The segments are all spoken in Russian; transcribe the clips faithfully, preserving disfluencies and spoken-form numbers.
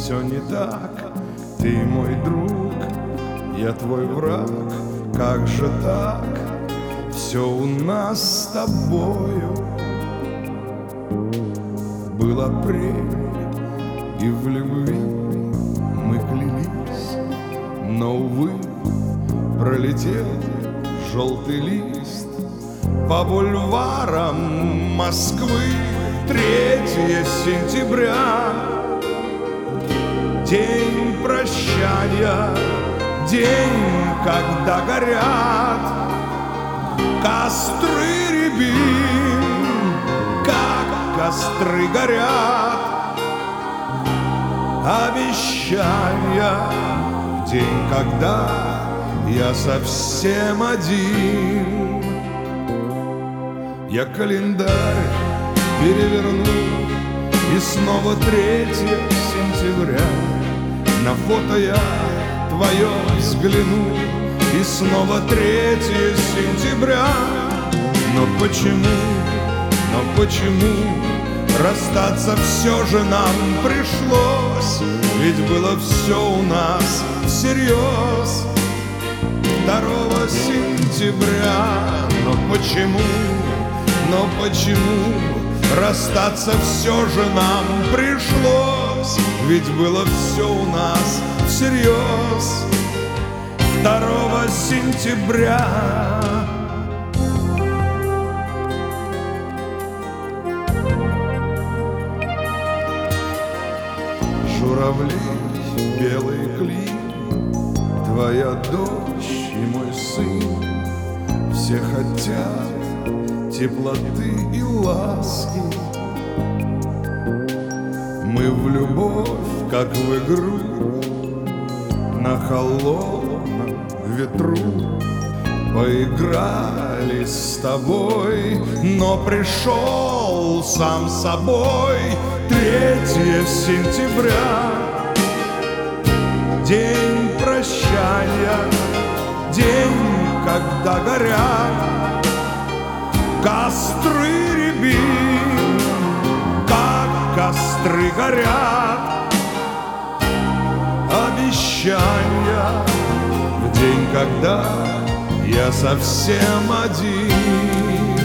все не так. Ты мой друг, я твой враг. Как же так? Все у нас с тобою. Был апрель, и в любви мы клялись, но, увы, пролетел желтый лист по бульварам Москвы. Третье сентября, день прощания, день, когда горят костры рябин, как костры горят обещания. День, когда я совсем один. Я календарь переверну, и снова третье сентября. На фото я твое взгляну, и снова третье сентября. Но почему, но почему расстаться все же нам пришлось? Ведь было все у нас всерьез. Второго сентября. Но почему, но почему расстаться все же нам пришлось? Ведь было все у нас всерьез. Второго сентября. Журавли, белые клин, твоя дочь и мой сын. Все хотят теплоты и ласки. Мы в любовь, как в игру, на холодном ветру поиграли с тобой, но пришел сам собой третье сентября. День прощания, день, когда горят костры рябин, как костры горят обещания. В день, когда я совсем один.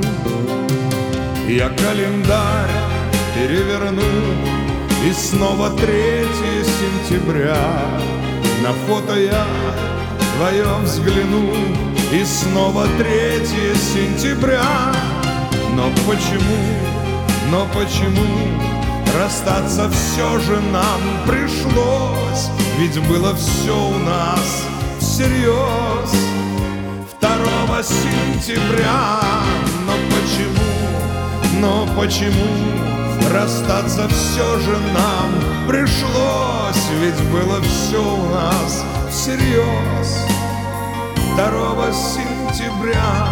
Я календарь переверну, и снова третье сентября. На фото я твое взгляну, и снова третье сентября. Но почему, но почему расстаться все же нам пришлось? Ведь было все у нас всерьез. Второго сентября. Но почему, но почему расстаться все же нам пришлось? Ведь было все у нас всерьез. Второго сентября.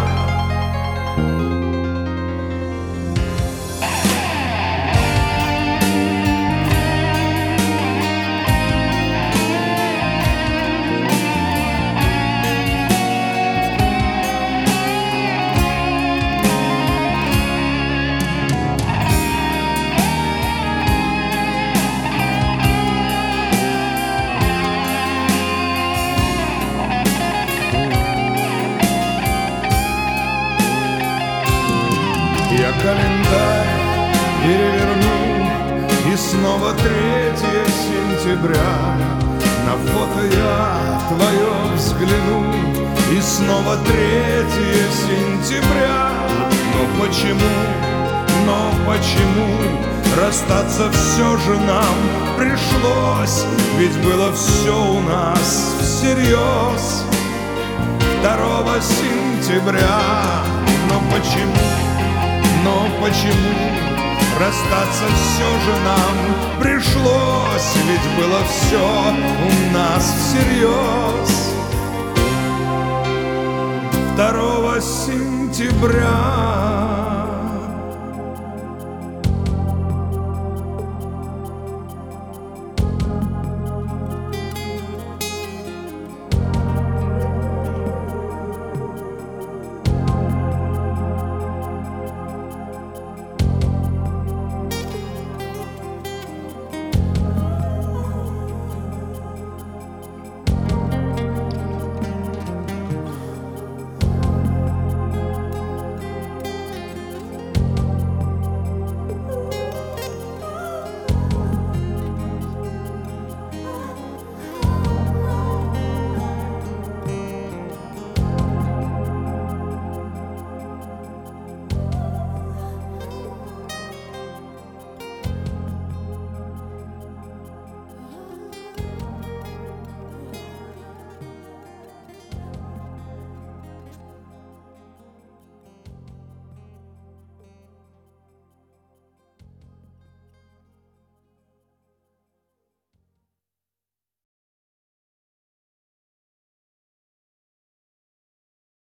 Я календарь переверну, и снова третье сентября. На фото я твое взгляну, и снова третье сентября. Но почему, но почему расстаться все же нам пришлось? Ведь было все у нас всерьез. Второго сентября. Но почему, но почему расстаться все же нам пришлось? Ведь было все у нас всерьез. Второго сентября.